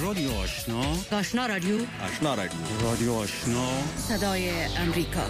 رادیو آشنا، آشنا رادیو، آشنا رادیو، رادیو آشنا، صدای امریکا.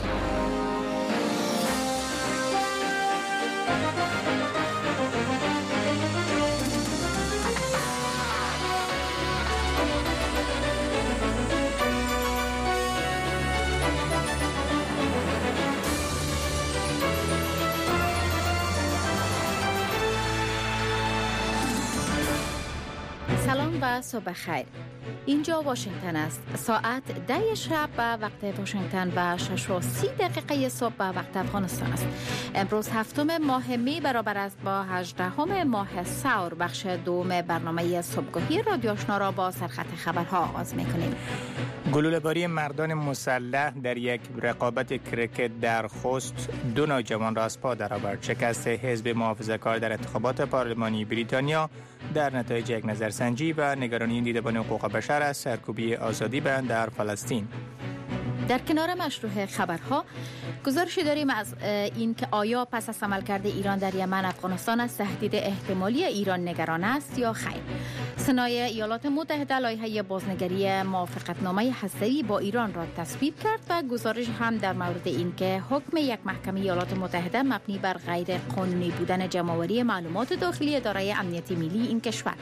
سلام و صبح خیر. اینجا واشنگتن است. ساعت 10 شب به وقت واشنگتن و 6:30 صبح به وقت افغانستان است. امروز 7 ماه می برابر است با 18 ماه ثور. بخش دوم برنامه صبحگاهی رادیو آشنا را با سرخط خبرها آغاز می‌کنیم. گلوله‌باری مردان مسلح در یک رقابت کرکت در خوست 2 نوجوان را از پا درآورد. شکست حزب محافظه‌کار در انتخابات پارلمانی بریتانیا در نتایج یک نظرسنجی و نگرانی دیدبان حقوق بشر از سرکوبی آزادی بیان در فلسطین. در کنار مشروع خبرها گزارشی داریم از این که آیا پس از عملکرد ایران در یمن افغانستان از تهدید احتمالی ایران نگران است یا خیر. سنای ایالات متحده لایحه بازنگری موافقتنامه هسته‌ای با ایران را تصویب کرد و گزارش هم در مورد این که حکم یک محکمه ایالات متحده مبنی بر غیر قانونی بودن جمع‌آوری معلومات داخلی اداره امنیت ملی این کشور.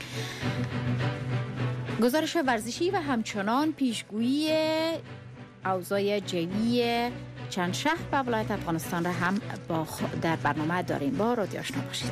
گزارش ورزشی و همچنان پیشگویی اوضاع جوی چند شهر و ولایت افغانستان را هم در برنامه داریم. با رادیو آشنا باشید.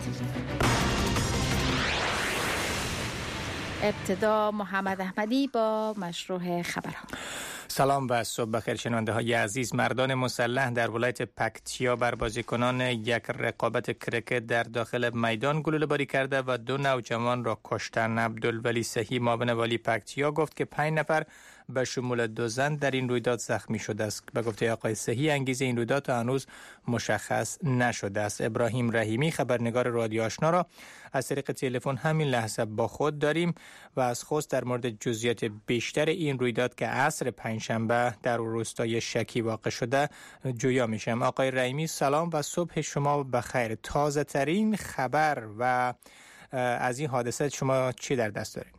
ابتدا محمد احمدی با مشروع خبرها. سلام و صبح بخیر شنونده های عزیز. مردان مسلح در ولایت پکتیا بر بازیکنان یک رقابت کرکت در داخل میدان گلوله‌باری کرده و 2 نوجوان را کشتند. عبدالولی صحی معاون والی پکتیا گفت که 5 نفر به شمول 2 زن در این رویداد زخمی شده است. به گفته آقای صحی انگیزه این رویداد تا هنوز مشخص نشده است. ابراهیم رحیمی خبرنگار رادیو آشنا را از طریق تلفن همین لحظه با خود داریم و از خوست در مورد جزئیات بیشتر این رویداد که عصر پنجشنبه در روستای شکی واقع شده جویا میشم. آقای رحیمی سلام و صبح شما بخیر. تازه ترین خبر و از این حادثه شما چی در دست دارید؟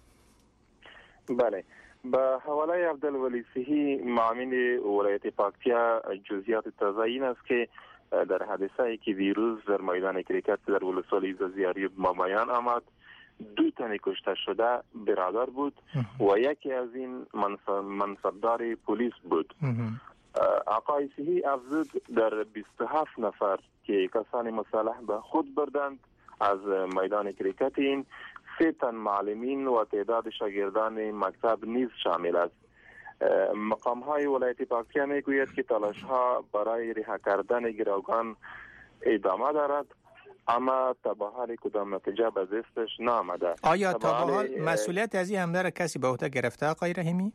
بله، به حواله عبدالولی صحی معاون ولایت پکتیا جزئیات تازه این است که در حادثه‌ای که دیروز در میدان کرکت در ولسوالی زیاری مامیان آمد 2 تن کشته شده برادر بود و یکی از این منصبدار پلیس بود. آقای صحی افزود در 27 نفر که کسان مسلح به خود بردند از میدان کرکت این 3 تن معلمین و تعداد شاگردان مکتب نیز شامل است. مقام های ولایت پکتیا میگوید که تلاش ها برای رها کردن گروگان ادامه دارد اما تا به حال کدام نتیجه به دستش نآمده. آیا تا به حال مسئولیت از این حمله را کسی به عهده گرفته آقای رحیمی؟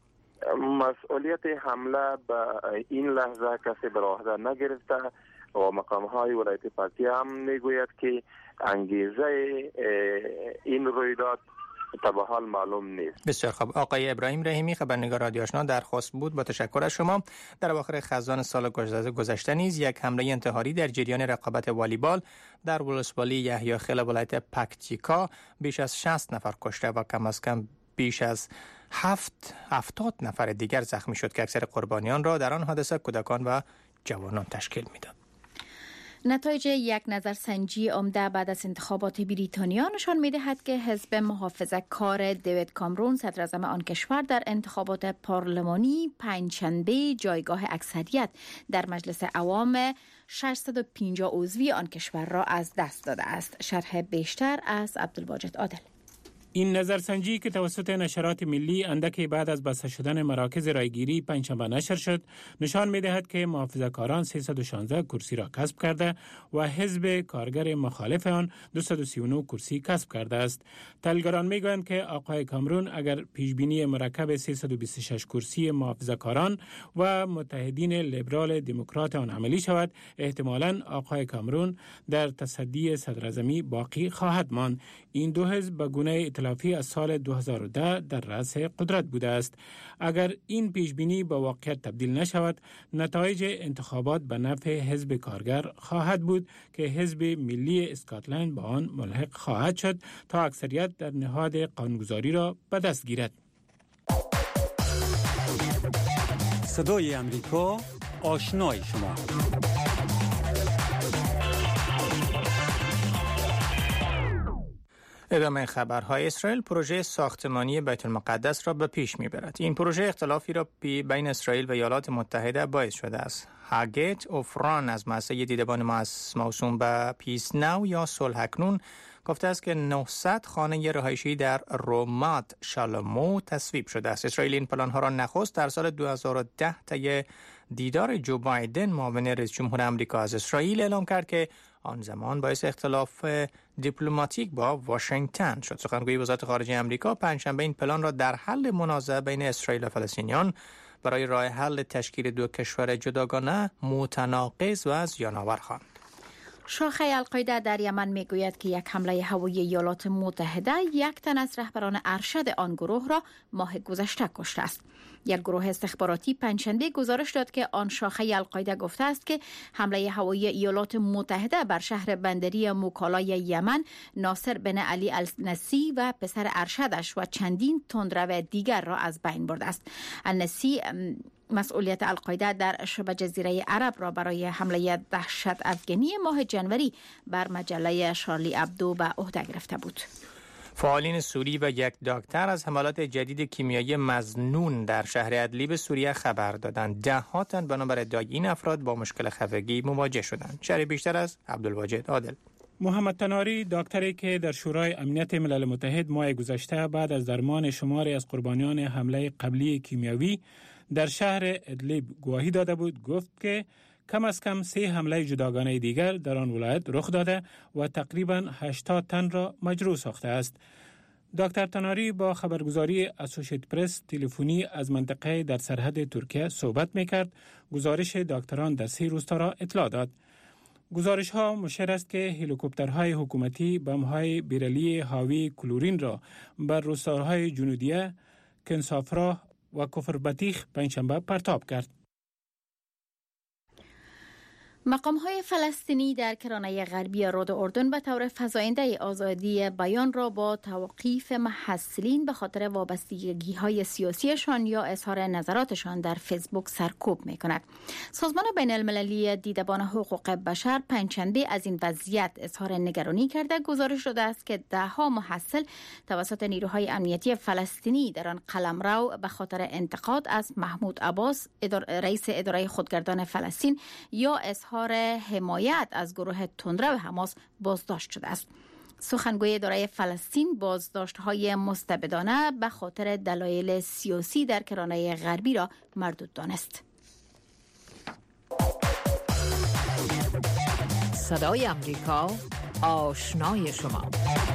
مسئولیت حمله به این لحظه کسی به عهده نگرفته و مقام های ولایت پکتیا هم میگوید که انگیزه این رویداد تا به حال معلوم نیست. بسیار خوب. آقای ابراهیم رحیمی خبرنگار رادیو آشنا در خوست بود. با تشکر از شما. در اواخر خزان سال گذشته نیز یک حمله انتحاری در جریان رقابت والیبال در ولسوالی یحیی خیل ولایت پکتیکا بیش از 60 نفر کشته و کم از کم بیش از 70 نفر دیگر زخمی شد که اکثر قربانیان را در آن حادثه کودکان و جوانان تشکیل میداد. نتایج یک نظرسنجی عمده بعد از انتخابات بریتانیا نشان می‌دهد که حزب محافظه‌کار دیوید کامرون صدراعظم آن کشور در انتخابات پارلمانی پنجشنبه جایگاه اکثریت در مجلس عوام 650 عضوی آن کشور را از دست داده است. شرح بیشتر از عبدالواجد عادل. این نظرسنجی که توسط نشرات ملی اندکی بعد از بسته شدن مراکز رایگیری پنجشنبه نشر شد نشان می‌دهد که محافظه‌کاران 316 کرسی را کسب کرده و حزب کارگر مخالف آن 239 کرسی کسب کرده است. تحلیلگران می‌گویند که آقای کامرون اگر پیشبینی مرکب 326 کرسی محافظه‌کاران و متحدین لیبرال دموکرات آن عملی شود احتمالاً آقای کامرون در تصدی صدراعظمی باقی خواهد ماند. این 2 حزب به گونه ائتلافی از سال 2010 در رأس قدرت بوده است. اگر این پیشبینی به واقعیت تبدیل نشود، نتایج انتخابات به نفع حزب کارگر خواهد بود که حزب ملی اسکاتلند به آن ملحق خواهد شد تا اکثریت در نهاد قانونگذاری را به دست گیرد. صدای امریکا، آشنای شما. ادامه خبرهای اسرائیل پروژه ساختمانی بیت المقدس را به پیش میبرد. این پروژه اختلافی را بین اسرائیل و ایالات متحده باعث شده است. هاگت اوفران از مؤسسه دیدبان موسوم به پیس نو یا صلح اکنون گفته است که 900 خانه رهایشی در رومات شالومو تصویب شده است. اسرائیل این پلان‌ها را نخست در سال 2010 طی دیدار جو بایدن معاون رئیس جمهور آمریکا از اسرائیل اعلام کرد که آن زمان باعث اختلاف دیپلماتیک با واشنگتن شد. سخنگوی وزارت خارجه آمریکا پنجشنبه این پلان را در حل منازعه بین اسرائیل و فلسطینیان برای راه حل تشکیل دو کشور جداگانه متناقض و زیان‌آور خواند. شاخه القاعده در یمن میگوید که یک حمله هوایی ایالات متحده یک تن از رهبران ارشد آن گروه را ماه گذشته کشته است. یک گروه استخباراتی پنجشنبه گزارش داد که آن شاخه القاعده گفته است که حمله هوایی ایالات متحده بر شهر بندری موکالای یمن ناصر بن علی النسی و پسر ارشدش و چندین تندرو دیگر را از بین برده است. النسی مسئولیت القاعده در شبه جزیره عرب را برای حمله دهشت افغانی ماه جنوری بر مجله شارلی ابدو به عهده گرفته بود. فعالین سوری و یک دکتر از حملات جدید کیمیایی مظنون در شهر ادلیب سوریه خبر دادند. ده‌ها تن بنابر ادعای این افراد با مشکل خفگی مواجه شدند. شرح بیشتر از عبدالواجد عادل. محمد تناری، دکتری که در شورای امنیت ملل متحد ماه گذشته بعد از درمان شماری از قربانیان حمله قبلی کیمیایی در شهر ادلیب گواهی داده بود، گفت که کم از کم 3 حمله جداگانه دیگر در آن ولایت رخ داده و تقریباً 80 تن را مجروح ساخته است. دکتر تناری با خبرگزاری اسوشییتد پرس تلفنی از منطقه در سرحد ترکیه صحبت می‌کرد. گزارش دکتران در 3 روستا را اطلاع داد. گزارش ها مشیر است که هلیکوپترهای حکومتی بم‌های بیرلی حاوی کلورین را بر روستاهای جنودیه، کنسافرا و کفر بطیخ پنجشنبه پرتاب کرد. مقام‌های فلسطینی در کرانه غربی رود اردن به طور فزاینده آزادی بیان را با توقیف محصلین به خاطر وابستگی‌های سیاسیشان یا اظهار نظراتشان در فیسبوک سرکوب می‌کند. سازمان بین‌المللی دیدبان حقوق بشر پنجشنبه از این وضعیت اظهار نگرانی کرده گزارش داده است که ده‌ها محصل توسط نیروهای امنیتی فلسطینی در آن قلمرو به خاطر انتقاد از محمود عباس رئیس اداره خودگردان فلسطین یا اظهار حمایت از گروه تندرو حماس بازداشت شده است. سخنگوی اداره فلسطین بازداشت‌های مستبدانه به خاطر دلایل سیاسی در کرانه غربی را مردود دانست. صدای امریکا، آشنای شما.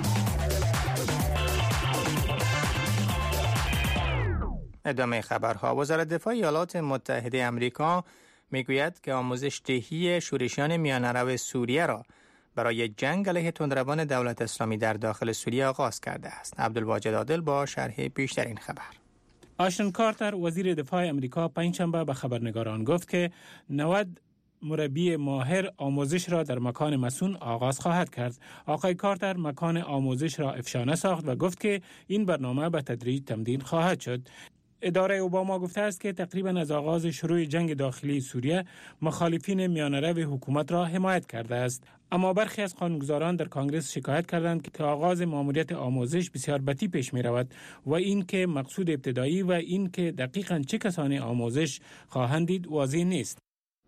ادامه خبرها. وزارت دفاع ایالات متحده آمریکا میگوید که آموزش دهی شورشیان میانه‌رو سوریه را برای جنگ علیه تندروان دولت اسلامی در داخل سوریه آغاز کرده است. عبدالواجد عادل با شرح بیشتر این خبر. آشتن کارتر وزیر دفاع آمریکا پنجشنبه به خبرنگاران گفت که 90 مربی ماهر آموزش را در مکان مسئول آغاز خواهد کرد. آقای کارتر مکان آموزش را افشانه ساخت و گفت که این برنامه به تدریج تمدید خواهد شد. اداره اوباما گفته است که تقریبا از آغاز شروع جنگ داخلی سوریه مخالفین میانه‌رو حکومت را حمایت کرده است. اما برخی از قانونگذاران در کانگرس شکایت کردند که آغاز ماموریت آموزش بسیار بطیء پیش می رود و این که مقصود ابتدایی و این که دقیقاً چه کسانی آموزش خواهند دید واضح نیست.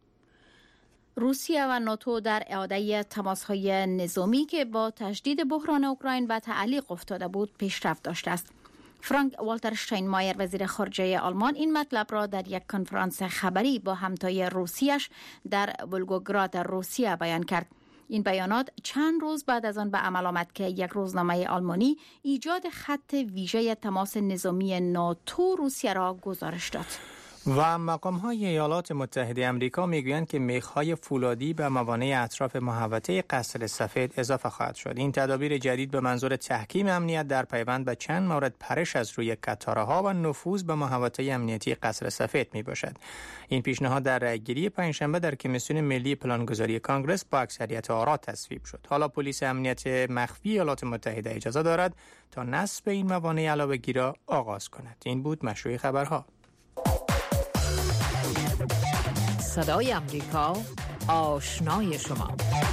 روسیه و ناتو در اعاده تماس‌های نظامی که با تجدید بحران اوکراین به تعلیق افتاده بود پیشرفت داشته است. فرانک والتر شتاینمایر وزیر خارجه آلمان این مطلب را در یک کنفرانس خبری با همتای روسیش در ولگوگراد روسیه بیان کرد. این بیانات چند روز بعد از آن به عمل آمد که یک روزنامه آلمانی ایجاد خط ویژه تماس نظامی ناتو روسیه را گزارش داد. و مقام‌های ایالات متحده آمریکا میگویند که میخ‌های فولادی به موانع اطراف محوطه قصر سفید اضافه خواهد شد. این تدابیر جدید به منظور تحکیم امنیت در پیوند به چند مورد پرش از روی قطارها و نفوذ به محوطه امنیتی قصر سفید میباشد. این پیشنهاد در رأی‌گیری پنجشنبه در کمیسیون ملی پلانگذاری کانگرس با اکثریت آرا تصویب شد. حالا پلیس امنیت مخفی ایالات متحده اجازه دارد تا نصب این موانع علاوه‌گی را آغاز کند. این بود مشروع خبرها. صدای امریکا، آشنای شما.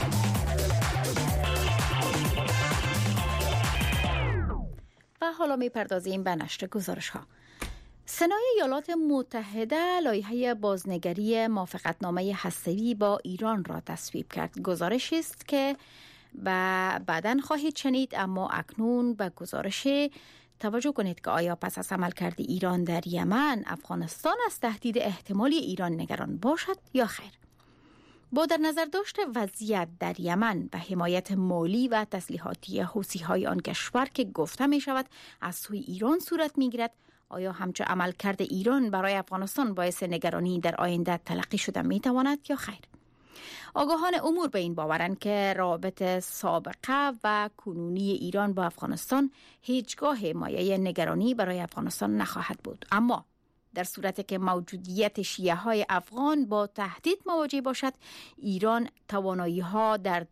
و حالا می‌پردازیم به نشر گزارش‌ها. سنای ایالات متحده لایحه بازنگری موافقتنامه هسته‌ای با ایران را تصویب کرد. گزارشی است که بعداً خواهید شنید، اما اکنون به گزارش توجه کنید که آیا پس از عملکرد ایران در یمن، افغانستان از تهدید احتمالی ایران نگران باشد یا خیر؟ با در نظر داشت وضعیت در یمن و حمایت مالی و تسلیحاتی حوثی‌های آن کشور که گفته می شود از سوی ایران صورت می گیرد، آیا همچون عملکرد ایران برای افغانستان باعث نگرانی در آینده تلقی شده می تواند یا خیر؟ آگاهان امور به این باورند که روابط سابقه و کنونی ایران با افغانستان هیچگاه مایه نگرانی برای افغانستان نخواهد بود، اما در صورتی که موجودیت شیعه های افغان با تهدید مواجه باشد، ایران توانایی های در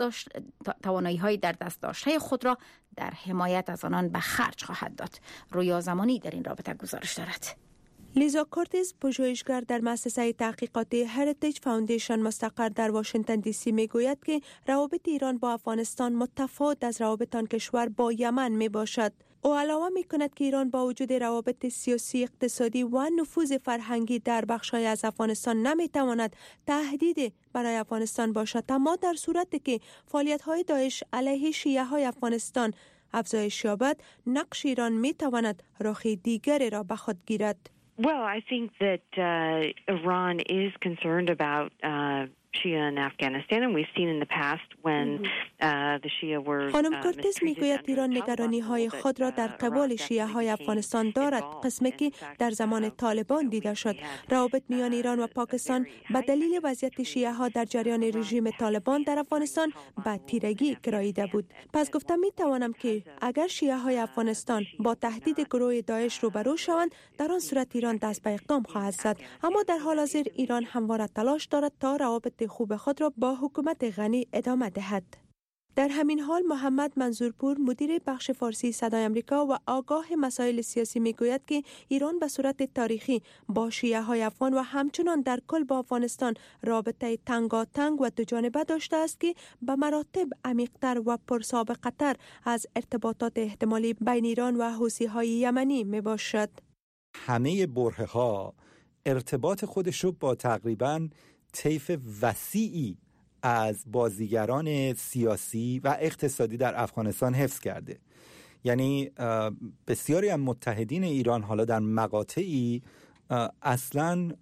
دست داشته خود را در حمایت از آنان به خرج خواهد داد. رویا زمانی در این رابطه گزارش دارد. لیزا کورتز، پژوهشگر در مؤسسه تحقیقاتی هریتیج فاوندیشن مستقر در واشنگتن دی سی میگوید که روابط ایران با افغانستان متفاوت از روابط آن کشور با یمن می باشد. او علاوه می کند که ایران با وجود روابط سیاسی، اقتصادی و نفوذ فرهنگی در بخش‌های از افغانستان نمی تواند تهدید برای افغانستان باشد، اما در صورتی که فعالیت‌های داعش علیه شیعه‌های افغانستان افزایش یابد، نقش ایران می تواند راه دیگری را به خود گیرد. Well, I think that Iran is concerned about Shia in Afghanistan, and we've seen in the past when the Shia were خانم کورتز میگوید ایران نگرانی‌های خود را در قبال شیعه‌های افغانستان دارد، قسمی که در زمان طالبان دیده شد. روابط میان ایران و پاکستان به دلیل وضعیت شیعه‌ها در جریان رژیم طالبان در افغانستان به تیرگی گراییده بود. پس گفتم میتوانم که اگر شیعه‌های افغانستان با تهدید گروه داعش روبرو شوند، در آن صورت ایران دست به اقدام خواهد زد. اما در حال حاضر ایران همواره تلاش دارد تا روابط خوب خود را با حکومت غنی ادامه دهد. در همین حال محمد منظورپور، مدیر بخش فارسی صدای آمریکا و آگاه مسائل سیاسی میگوید که ایران به صورت تاریخی با شیعه‌های افغان و همچنان در کل با افغانستان رابطه تنگاتنگ و دوجانبه داشته است که به مراتب عمیق‌تر و پرسابقه‌تر از ارتباطات احتمالی بین ایران و حوثی‌های یمنی میباشد. همه برهه‌ها ارتباط خودش رو با تقریباً طیف وسیعی از بازیگران سیاسی و اقتصادی در افغانستان حفظ کرده. یعنی بسیاری از متحدین ایران حالا در مقاطعی اصلاً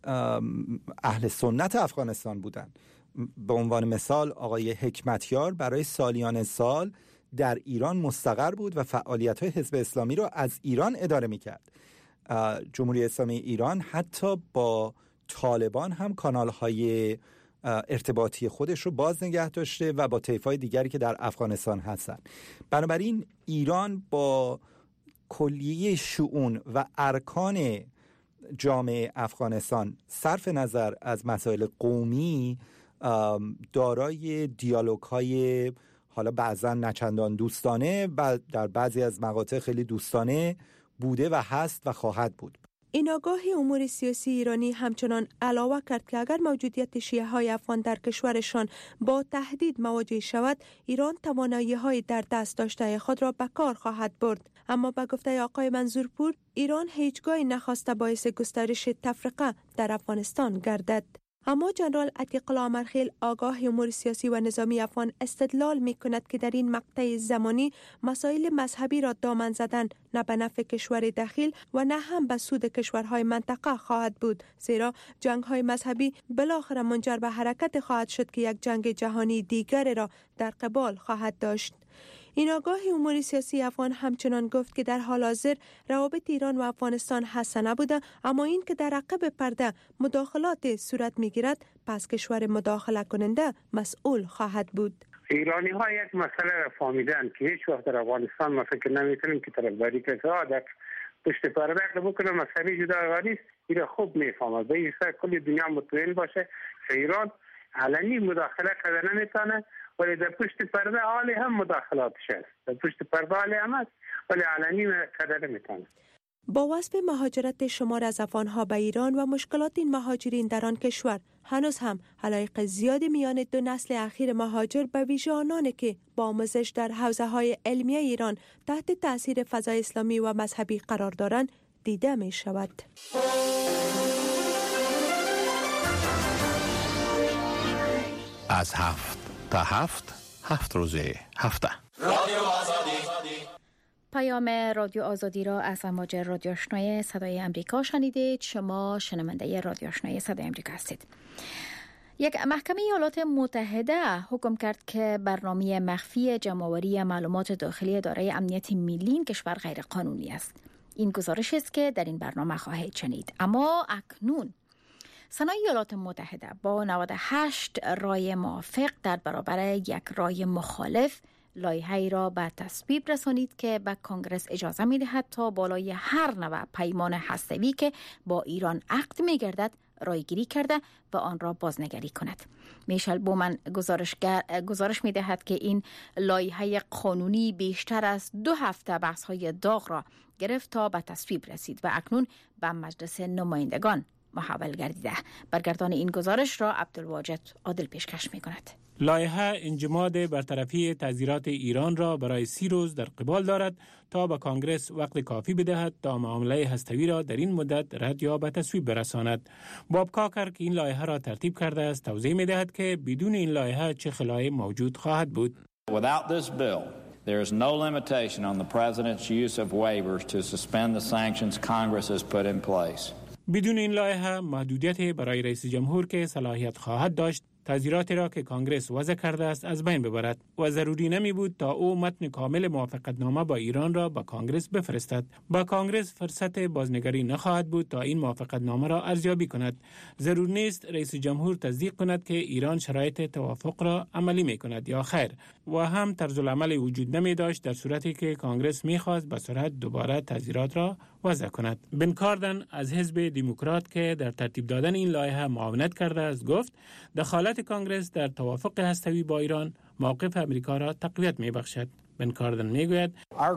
اهل سنت افغانستان بودن. به عنوان مثال آقای حکمتیار برای سالیان سال در ایران مستقر بود و فعالیت‌های حزب اسلامی رو از ایران اداره می‌کرد. جمهوری اسلامی ایران حتی با طالبان هم کانال‌های ارتباطی خودش رو باز نگه داشته و با طیف‌های دیگری که در افغانستان هستن. بنابراین ایران با کلیه شؤون و ارکان جامعه افغانستان صرف نظر از مسائل قومی دارای دیالوگ‌های حالا بعضا نچندان دوستانه و در بعضی از مقاطع خیلی دوستانه بوده و هست و خواهد بود. این آگاه امور سیاسی ایرانی همچنان علاوه کرد که اگر موجودیت شیعه‌های افغان در کشورشان با تهدید مواجه شود، ایران توانایی‌های در دست داشته خود را به کار خواهد برد. اما به گفته آقای منظورپور، ایران هیچگاه نخواسته باعث گسترش تفرقه در افغانستان گردد. اما جنرال عتیق‌الله امرخیل، آگاه امور سیاسی و نظامی افغان، استدلال می کند که در این مقطع زمانی مسائل مذهبی را دامن زدن نه به نفع کشور داخل و نه هم به سود کشورهای منطقه خواهد بود، زیرا جنگ‌های مذهبی بالاخره منجر به حرکت خواهد شد که یک جنگ جهانی دیگر را در قبال خواهد داشت. این آگاه امور سیاسی افغان همچنان گفت که در حال حاضر روابط ایران و افغانستان حسنه بوده، اما این که در عقب پرده مداخلات صورت میگیرد پس کشور مداخله کننده مسئول خواهد بود. ایرانی ها یک مسئله را فهمیدن که هیچ وقت در افغانستان ما فکر نمی‌کنیم که طرفداری کنه در پشت پرده بکنه مسئله جداگانه است. ایران خوب میفهمه به این کل دنیا مطمئن باشه که ایران علنی مداخله کردن نمیتونه، ولی در پشت پرده حالی هم مداخلاتش است. در پشت پرده حالی هم است ولی علنی کردن نمیتونه. با وصف مهاجرت شمار از افغانها به ایران و مشکلات این مهاجرین در آن کشور، هنوز هم علایق زیاد میان دو نسل اخیر مهاجر به ویژه آنانی که با آموزش در حوزه‌های علمیه ایران تحت تاثیر فضای اسلامی و مذهبی قرار دارند دیده می شود. از 7 تا 7 روز هفته. پیام رادیو آزادی را از امواج رادیو آشنای صدای امریکا شنیدید. شما شنونده رادیو آشنای صدای امریکا هستید. یک محکمه ایالات متحده حکم کرد که برنامه مخفی جمع‌آوری معلومات داخلی اداره امنیت ملی این کشور غیر قانونی است. این گزارش است که در این برنامه خواهید شنید. اما اکنون سنای ایالات متحده با 98 رای موافق در برابر یک رای مخالف لایحه‌ای را به تصویب رسانید که به کنگره اجازه می‌دهد تا بالای هر نوع پیمان هسته‌ای که با ایران عقد می‌گردد رایگیری کرده و آن را بازنگری کند. میشل بومن گزارش می‌دهد که این لایحه قانونی بیشتر از 2 هفته بحث‌های داغ را گرفت تا به تصویب رسید و اکنون به مجلس نمایندگان محول گردیده. برگردان این گزارش را عبدالواجد عادل پیشکش می‌کند. لایحه انجماد برطرفی تعزیرات ایران را برای 30 روز در قبال دارد تا به کانگرس وقت کافی بدهد تا معامله هسته‌ای را در این مدت رد یا به تصویب برساند. باب کاکر که این لایحه را ترتیب کرده است توضیح می‌دهد که بدون این لایحه چه خلایی موجود خواهد بود. Without this bill, there is no limitation on the president's use of waivers to suspend the sanctions Congress has put in place. بدون این لایحه محدودیت برای رئیس جمهور که صلاحیت خواهد داشت تعزیراتی را که کانگرس وضع کرده است از بین ببرد و ضروری نمی بود تا او متن کامل موافقتنامه با ایران را به کانگرس بفرستد. با کانگرس فرصت بازنگری نخواهد بود تا این موافقتنامه را ارزیابی کند. ضرور نیست رئیس جمهور تصدیق کند که ایران شرایط توافق را عملی می کند یا خیر، و هم طرز العمل وجود نمی داشت در صورتی که کانگرس می خواست به سرعت دوباره تعزیرات را وضع کند. بن کاردن از حزب دموکرات که در ترتیب دادن این لایحه معاونت کرده است گفت دخالت کانگرس در توافق هسته‌ای با ایران موقف امریکا را تقویت می‌بخشد. بن کاردن میگوید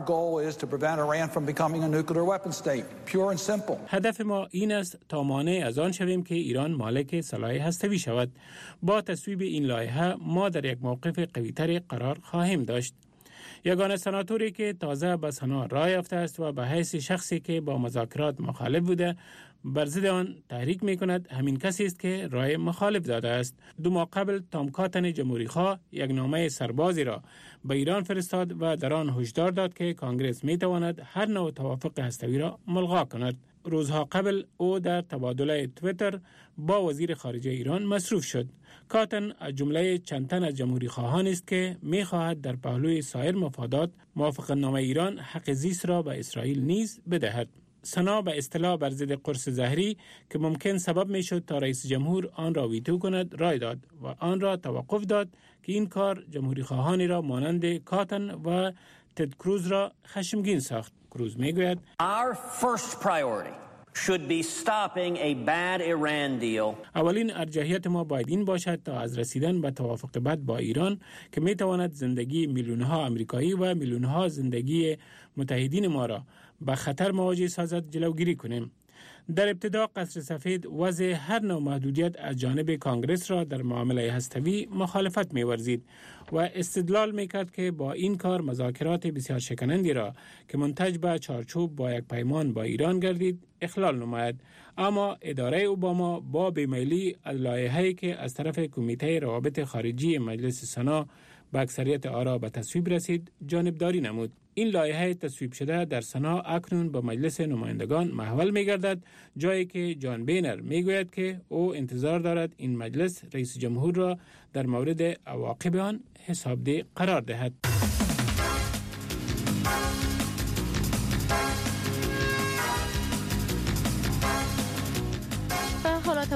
هدف ما این است تا مانع از آن شویم که ایران مالک سلاح هسته‌ای شود. با تصویب این لایحه ما در یک موقف قوی‌تر قرار خواهیم داشت. یگانه سناتوری که تازه به سنا رای یافته است و به حیث شخصی که با مذاکرات مخالف بوده بر ضد آن تحریک می کند همین کسی است که رای مخالف داده است. 2 ماه قبل تام کاتن جمهوری‌خواه یک نامه سربازی را به ایران فرستاد و در آن هشدار داد که کانگرس می تواند هر نوع توافق هسته‌ای را ملغا کند. روزها قبل او در تبادله تویتر با وزیر خارجه ایران مصروف شد. کاتن از جمله چند تن از جمهوری خواهان است که می خواهد در پهلوی سایر مفادات موافقتنامه ایران حق زیست را به اسرائیل نیز بدهد. سنا به اصطلاح بر ضد قرص زهری که ممکن سبب می شد تا رئیس جمهور آن را ویتو کند رای داد و آن را توقف داد که این کار جمهوری خواهانی را مانند کاتن و تد کروز را خشمگین ساخت. کروز می گوید Our first priority should be stopping a bad Iran deal. اولین ارجحیت ما باید این باشد تا از رسیدن به توافق بد با ایران که می تواند زندگی میلیون‌ها آمریکایی و میلیون‌ها زندگی متحدین ما را به خطر مواجه سازد جلوگیری کنیم. در ابتدا قصر سفید وضع هر نوع محدودیت از جانب کانگرس را در معامله هسته‌ای مخالفت می‌ورزید و استدلال می‌کرد که با این کار مذاکرات بسیار شکنندی را که منتج به چارچوب با یک پیمان با ایران گردید اخلال نماید. اما اداره اوباما با بیمیلی از لایحه‌ای که از طرف کمیته روابط خارجی مجلس سنا با اکثریت آرا به تصویب رسید جانبداری نمود. این لایحه تصویب شده در سنا اکنون به مجلس نمایندگان محول می‌گردد، جایی که جان بینر می‌گوید که او انتظار دارد این مجلس رئیس جمهور را در مورد عواقب آن حسابدهی قرار دهد.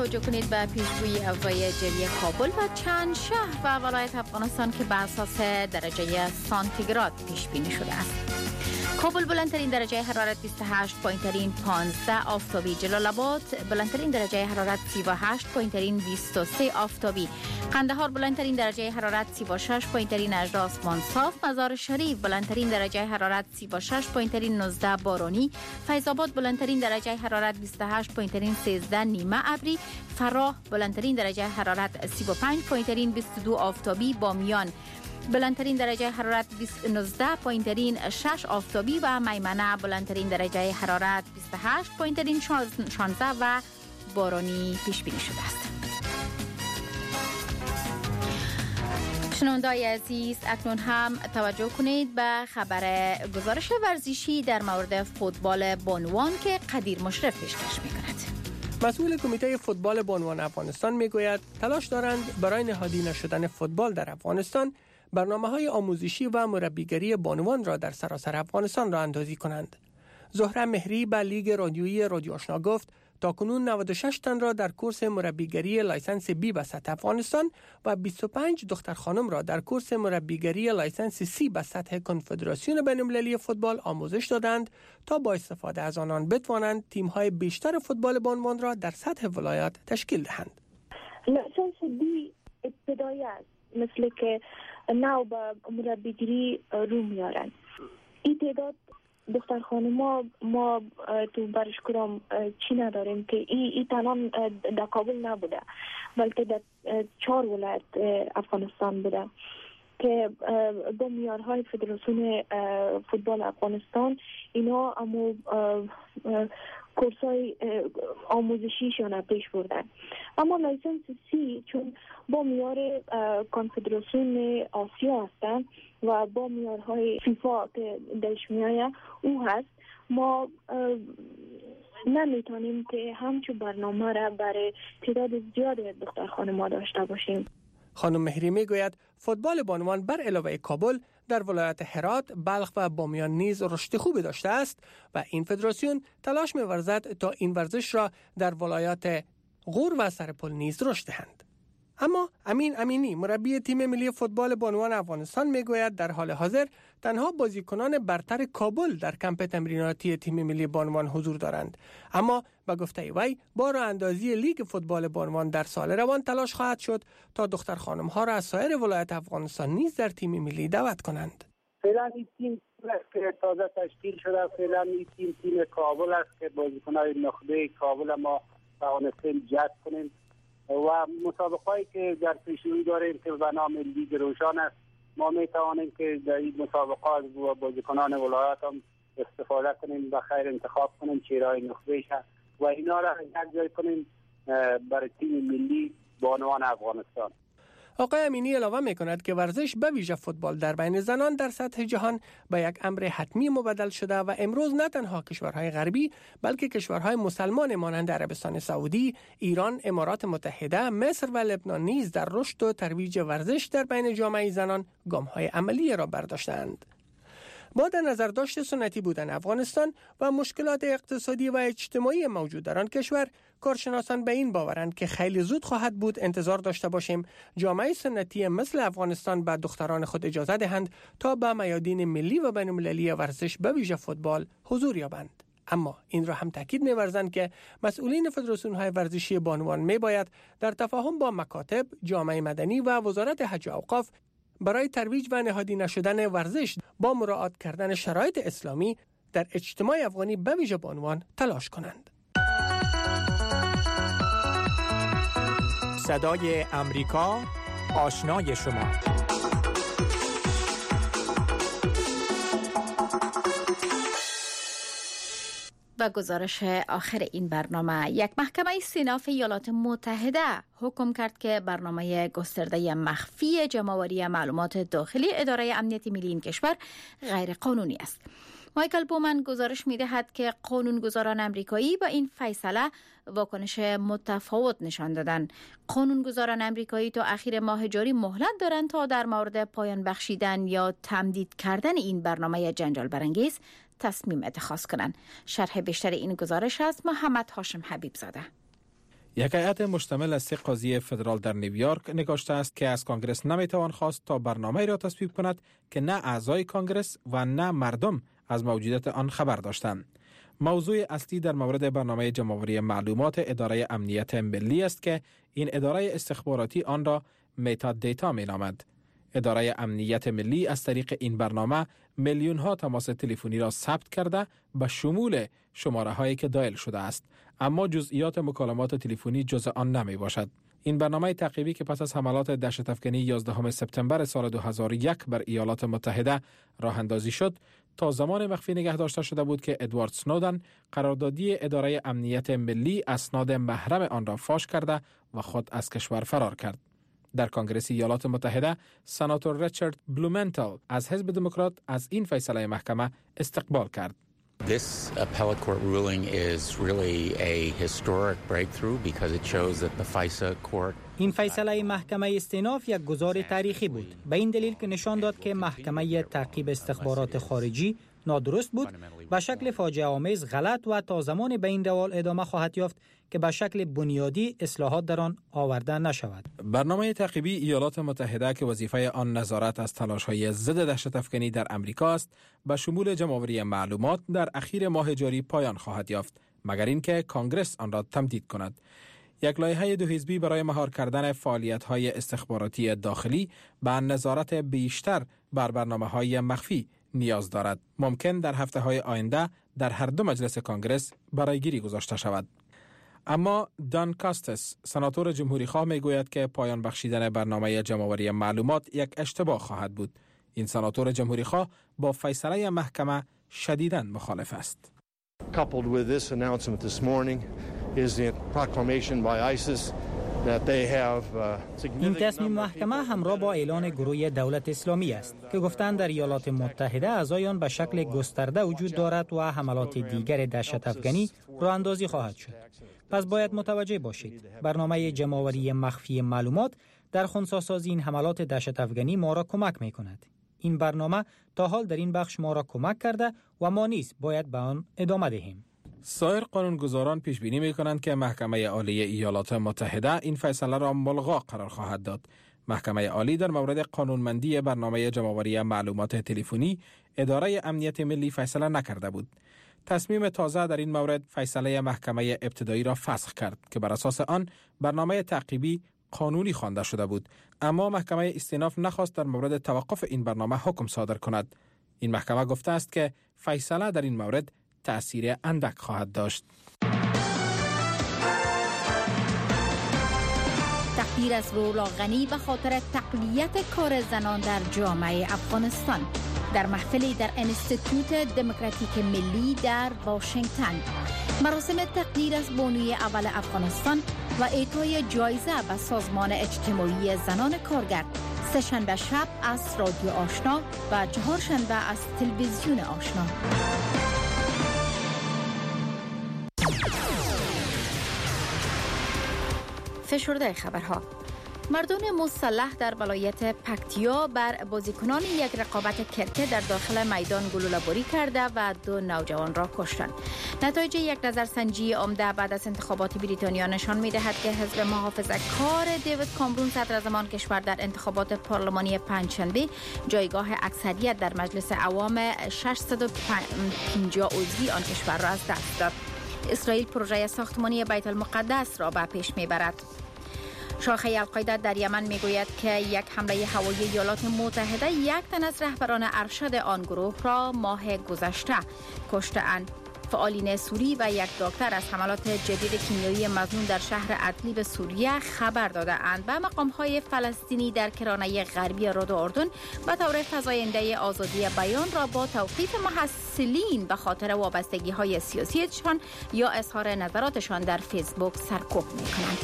توجه کنید به پیشگویی هوایی جوی کابل و چند شهر و ولایت افغانستان که بر اساس درجه سانتیگراد پیش بینی شده است. کابل بلندترین درجه حرارت 28، پایینترین 15 آفتابی. جلال آباد بلندترین درجه حرارت 38، پایینترین 23 آفتابی. قندهار بلندترین درجه حرارت 36، پایینترین 18 آسمان صاف. مزار شریف بلندترین درجه حرارت 36، پایینترین 19 بارانی. فیض آباد بلندترین درجه حرارت 28، پایینترین 13 نیمه ابری. فراه بلندترین درجه حرارت 35، پایینترین 22 آفتابی. بامیان بلندترین درجه حرارت 19، پایینترین 6 آفتابی و میمنه بلندترین درجه حرارت 28، پایینترین 16 و بارانی پیش بینی شده است. شنونده‌های عزیز، اکنون هم توجه کنید به خبر گزارش ورزشی در مورد فوتبال بانوان که قدیر مشرف پیشکش می‌کند. مسئول کمیته فوتبال بانوان افغانستان میگوید تلاش دارند برای نهادی نشدن فوتبال در افغانستان برنامه‌های آموزشی و مربیگری بانوان را در سراسر افغانستان راه اندازی کنند. زهره مهری به لیگ رادیویی رادیو آشنا گفت تاکنون 96 تن را در کورس مربیگری لایسنس بی به سطح افغانستان و 25 دختر خانم را در کورس مربیگری لایسنس سی به سطح کنفدراسیون بین‌المللی فوتبال آموزش دادند تا با استفاده از آنان بتوانند تیم‌های بیشتر فوتبال بانوان را در سطح ولایات تشکیل دهند. لایسنس بی ابتدایی است، مثل که نو به مربیگری رو میارن. این تعداد دختر خانما ما تو برش کرام چی نداریم که این تنها در کابل نبوده، بلکه در 4 ولایت افغانستان بوده که با معیارهای فدراسیون فوتبال افغانستان اینا اما کورسای آموزشیشان پیش بردن. اما لایسنس سی چون با معیار کنفدراسیون آسیا هستن و با معیارهای فیفا که درش میآید او هست، ما نمیتونیم که همچون برنامه را برای تعداد زیاد دختر خانم‌ها داشته باشیم. خانم مهری میگوید فوتبال بانوان بر علاوه کابل در ولایت هرات، بلخ و بامیان نیز رشد خوبی داشته است و این فدراسیون تلاش می‌ورزد تا این ورزش را در ولایات غور و سرپل نیز رشد دهند. اما امین امینی مربی تیم ملی فوتبال بانوان افغانستان میگوید در حال حاضر تنها بازیکنان برتر کابل در کمپ تمریناتی تیم ملی بانوان حضور دارند، اما با گفته وی با راه اندازی لیگ فوتبال بانوان در سال روان تلاش خواهد شد تا دختر خانم ها را از سایر ولایت افغانستان نیز در تیم ملی دعوت کنند. فعلا این تیم که تازه تشکیل شده، فعلا این تیم کابل است که بازیکنان نخبه کابل ما توانستیم جذب کنیم و مسابقه‌ای که در پیش روی داریم که به نام لیگ روشن است، ما می‌توانیم که در این مسابقه از بازیکنان ولایات هم استفاده کنیم و خیر انتخاب کنیم چهره‌های نخبه‌اش و اینا را یک جای کنیم برای تیم ملی بانوان افغانستان. آقای امینی علاوه می‌کند که ورزش به ویژه فوتبال در بین زنان در سطح جهان به یک امر حتمی مبدل شده و امروز نه تنها کشورهای غربی بلکه کشورهای مسلمان مانند عربستان سعودی، ایران، امارات متحده، مصر و لبنان نیز در رشد و ترویج ورزش در بین جامعه زنان گام‌های عملی را برداشتند. با در نظر داشت سنتی بودن افغانستان و مشکلات اقتصادی و اجتماعی موجود در آن کشور، کارشناسان به این باورند که خیلی زود خواهد بود انتظار داشته باشیم جامعه سنتی مثل افغانستان به دختران خود اجازه دهند تا به میادین ملی و بین‌المللی ورزش به ویژه فوتبال حضور یابند. اما این را هم تاکید می‌ورزند که مسئولین فدراسیون‌های ورزشی بانوان می‌باید در تفاهم با مکاتب، جامعه مدنی و وزارت حج و اوقاف برای ترویج و نهادی نشدن ورزش با مراعات کردن شرایط اسلامی در اجتماع افغانی به ویژه بانوان تلاش کنند. صدای امریکا، آشنای شما. و گزارش آخر این برنامه، یک محکمه صناف ایالات متحده حکم کرد که برنامه گسترده مخفی جمع‌آوری معلومات داخلی اداره امنیت ملی این کشور غیر قانونی است. مایکل بومن گزارش می‌دهد که قانونگذاران امریکایی با این فیصله واکنش متفاوت نشان دادند. قانونگذاران امریکایی تا اخیر ماه جاری مهلت دارند تا در مورد پایان بخشیدن یا تمدید کردن این برنامه جنجال برانگیز تصمیم اتخاذ کنند. شرح بیشتر این گزارش است محمد هاشم حبیب زاده. یک هیئت مشتمل از 3 قاضی فدرال در نیویورک نگاشته است که از کانگرس نمیتوان خواست تا برنامه‌ای را تصویب کند که نه اعضای کانگرس و نه مردم از موجودیت آن خبر داشتند. موضوع اصلی در مورد برنامه جمع‌آوری معلومات اداره امنیت ملی است که این اداره استخباراتی آن را متا دیتا می‌نامد. اداره امنیت ملی از طریق این برنامه میلیون‌ها تماس تلفنی را ثبت کرده به شمول شماره‌هایی که دایل شده است، اما جزئیات مکالمات تلفنی جزء آن نمی باشد. این برنامه تعقیبی که پس از حملات دهشت‌افکنی 11 سپتامبر سال 2001 بر ایالات متحده راه اندازی شد، تا زمان مخفی نگه داشته شده بود که ادوارد سنودن قراردادی اداره امنیت ملی اسناد محرم آن را فاش کرده و خود از کشور فرار کرد. در کنگره ایالات متحده سناتور ریچارد بلومنتل از حزب دموکرات از این فیصله محکمه استقبال کرد. This appellate court ruling is really a historic breakthrough because it shows that the FISA court این فیصله محکمه استئناف یک گزار تاریخی بود، به این دلیل که نشان داد که محکمه تعقیب استخبارات خارجی نادرست بود، به شکل فاجعه آمیز غلط و تا زمان به این روال ادامه خواهد یافت که به شکل بنیادی اصلاحات در آن آورده نشود. برنامه تعقیبی ایالات متحده که وظیفه آن نظارت از تلاش‌های ضد دهشت‌افکنی در امریکا است، به شمول جمع‌آوری معلومات در اخیر ماه جاری پایان خواهد یافت، مگر اینکه کانگرس آن را تمدید کند. یک لایحه 2 حزبی برای مهار کردن فعالیت‌های استخباراتی داخلی به نظارت بیشتر بر برنامه‌های مخفی نیاز دارد. ممکن در هفته‌های آینده در هر 2 مجلس کانگرس برایگیری گذاشته شود. اما دان کاستس، سناتور جمهوری‌خواه، میگوید که پایان بخشیدن برنامه جمع‌آوری معلومات یک اشتباه خواهد بود. این سناتور جمهوری‌خواه با فیصله محکمه شدیداً مخالف است. Coupled with this announcement this morning is the proclamation by ISIS that they have این تصمیم محکمه همراه با اعلان گروه دولت اسلامی است که گفتند در ایالات متحده اعضایان به شکل گسترده وجود دارد و حملات دیگر دهشت‌افکنی راه اندازی خواهد شد. پس باید متوجه باشید برنامه جمع‌آوری مخفی معلومات در خنثی‌سازی این حملات دهشت‌افکنی ما را کمک می‌کند. این برنامه تا حال در این بخش ما را کمک کرده و ما نیز باید به آن ادامه دهیم. سایر قانونگذاران پیش بینی می‌کنند که محکمه عالی ایالات متحده این فیصله را ملغا قرار خواهد داد. محکمه عالی در مورد قانونمندی برنامه جمع‌آوری معلومات تلفنی اداره امنیت ملی فیصله نکرده بود. تصمیم تازه در این مورد فیصله محکمه ابتدایی را فسخ کرد که بر اساس آن برنامه تعقیبی قانونی خوانده شده بود، اما محکمه استئناف نخواست در مورد توقف این برنامه حکم صادر کند. این محکمه گفته است که فیصله در این مورد تأثیر اندک خواهد داشت. تقدیر از رولا غنی به خاطر تقویت کار زنان در جامعه افغانستان در محفلی در انستیتوت دموکراتیک ملی در واشنگتن. مراسم تقدیر از بانوی اول افغانستان و اعطای جایزه به سازمان اجتماعی زنان کارگر، سه‌شنبه شب از رادیو آشنا و چهارشنبه از تلویزیون آشنا. فشرده خبرها. مردان مسلح در ولایت پکتیا بر بازیکنان یک رقابت کرکت در داخل میدان گلوله‌باری کرده و 2 نوجوان را کشتند. نتایج یک نظرسنجی عمده بعد از انتخابات بریتانیا نشان می‌دهد که حزب محافظه‌کار دیوید کامرون صدراعظم کشور در انتخابات پارلمانی پنجشنبه جایگاه اکثریت در مجلس عوام 650 عضوی آن کشور را از دست داد. اسرائیل پروژه ساختمانی بیت المقدس را به پیش می‌برد. شاخه القاعده در یمن میگوید که یک حمله هوایی ایالات متحده 1 تن از رهبران ارشد آن گروه را ماه گذشته کشته‌اند. فعالین سوری و یک دکتر از حملات جدید کیمیایی مظنون در شهر ادلیب سوریه خبر داده‌اند و مقام‌های فلسطینی در کرانه غربی رود اردن به طور فزاینده آزادی بیان را با توقیف محصلین به خاطر وابستگی‌های سیاسیشان یا اظهار نظراتشان در فیسبوک سرکوب می‌کنند.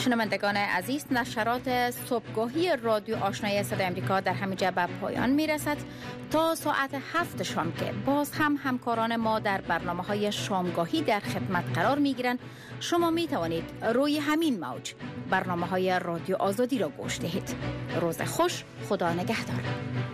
شنوندگان عزیز، نشرات صبحگاهی رادیو آشنای صدای آمریکا در همینجا به پایان میرسد. تا ساعت 7 شام که باز هم همکاران ما در برنامه‌های شامگاهی در خدمت قرار میگیرند، شما می توانید روی همین موج برنامه‌های رادیو آزادی را گوش دهید. روز خوش، خدا نگهدار.